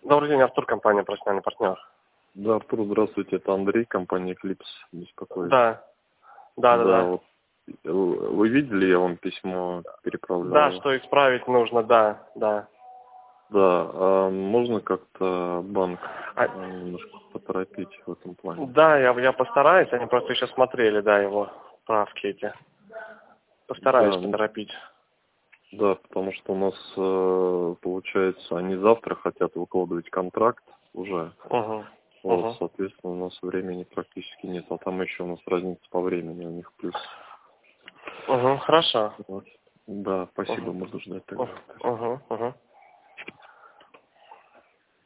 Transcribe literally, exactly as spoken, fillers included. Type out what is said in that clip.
Добрый день, Артур, компания «Профессиональный партнер». Да, Артур, здравствуйте, это Андрей, компания Eclipse беспокоит. Да, да, да, Да, да. вот вы видели, я вам письмо переправлял? Да, что исправить нужно, да, да. Да, а можно как-то банк А- немножко поторопить в этом плане? Да, я, я постараюсь, они просто еще смотрели, да, его правки эти. Постараюсь Да, ну, поторопить. да, потому что у нас, э, получается, они завтра хотят выкладывать контракт уже. Угу, Вот, угу, соответственно, у нас времени практически нет, а там еще у нас разница по времени, у них плюс. угу, хорошо. Вот. Да, спасибо, Угу, буду ждать угу, тогда. угу, угу.